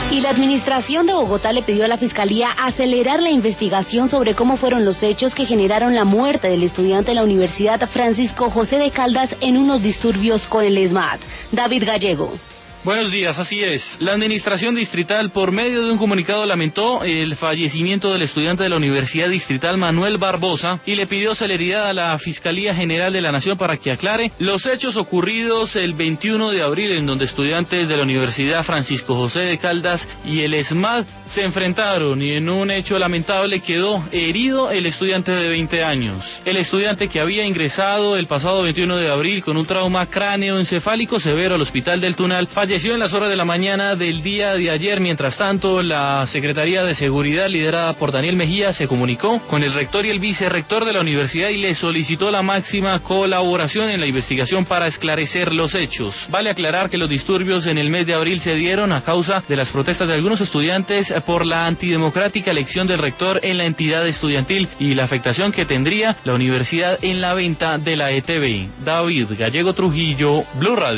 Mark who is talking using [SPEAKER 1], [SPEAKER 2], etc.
[SPEAKER 1] Y la administración de Bogotá le pidió a la Fiscalía acelerar la investigación sobre cómo fueron los hechos que generaron la muerte del estudiante de la Universidad Francisco José de Caldas en unos disturbios con el ESMAD. David Gallego.
[SPEAKER 2] Buenos días, así es. La administración distrital, por medio de un comunicado, lamentó el fallecimiento del estudiante de la Universidad Distrital Manuel Barbosa y le pidió celeridad a la Fiscalía General de la Nación para que aclare los hechos ocurridos el 21 de abril, en donde estudiantes de la Universidad Francisco José de Caldas y el ESMAD se enfrentaron y en un hecho lamentable quedó herido el estudiante de 20 años. El estudiante, que había ingresado el pasado 21 de abril con un trauma cráneoencefálico severo al Hospital del Tunal, falleció en las horas de la mañana del día de ayer. Mientras tanto, la Secretaría de Seguridad, liderada por Daniel Mejía, se comunicó con el rector y el vicerrector de la universidad y le solicitó la máxima colaboración en la investigación para esclarecer los hechos. Vale aclarar que los disturbios en el mes de abril se dieron a causa de las protestas de algunos estudiantes por la antidemocrática elección del rector en la entidad estudiantil y la afectación que tendría la universidad en la venta de la ETB. David Gallego Trujillo, Blue Radio.